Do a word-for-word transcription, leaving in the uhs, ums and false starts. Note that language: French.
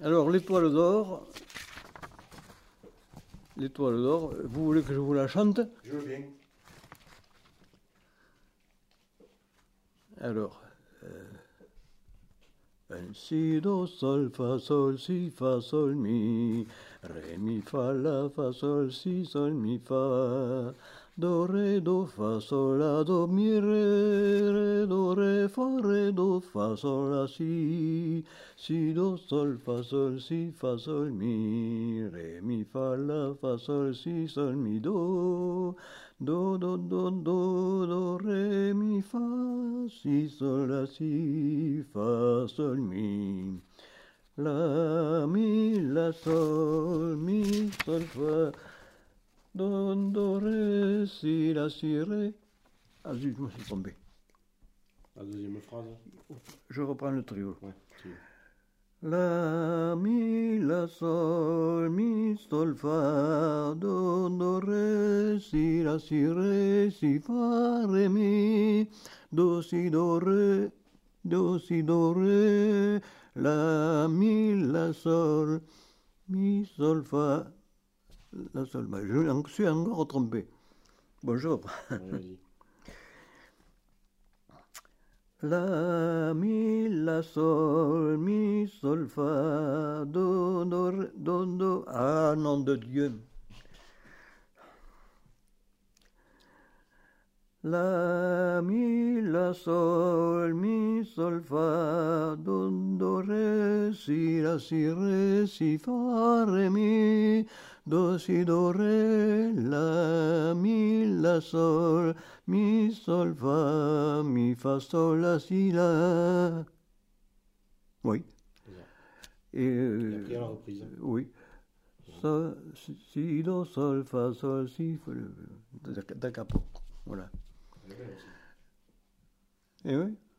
Alors, l'étoile d'or, l'étoile d'or, vous voulez que je vous la chante? Je veux bien. Alors, euh, un, si, do, sol, fa, sol, si, fa, sol, mi, ré, mi, fa, la, fa, sol, si, sol, mi, fa, do, ré, do, fa, sol, la, do, mi, ré, ré, do, ré, fa, ré, do, fa, sol, la, si, si, do, sol, fa, sol, si, fa, sol, mi, ré, mi, fa, la, fa, sol, si, sol, mi, do, do, do, do, do, do, ré, mi, fa, si, sol, la, si, fa, sol, mi, la, mi, la, sol, mi, sol, fa, do, do, ré, si, la, si, ré. Ah zut, je me suis trompé. La deuxième phrase. Je reprends le trio. Ouais, tu... La, mi, la, sol, mi, sol, fa, do, do, ré, si, la, si, ré, si, fa, ré, mi, do, si, do, ré, do, si, do, ré, la, mi, la, sol, mi, sol, fa, la, sol. Bah, je suis encore trompé. Bonjour. Ouais, La, mi, la, sol, mi, sol, fa, do, do, ré, do, do. Ah, nom de Dieu. La, mi, la, sol, mi, sol, fa, do, do, ré, si, la, si, ré, si, fa, ré, mi, do, si, do, ré, la, mi, la, sol, mi, sol, fa, mi, fa, sol, la, si, la. Oui. Et, Et après, à la reprise. Oui. Sol, si, si, do, sol, fa, sol, si, fa, da capo. Voilà. Elle est belle aussi. Et oui.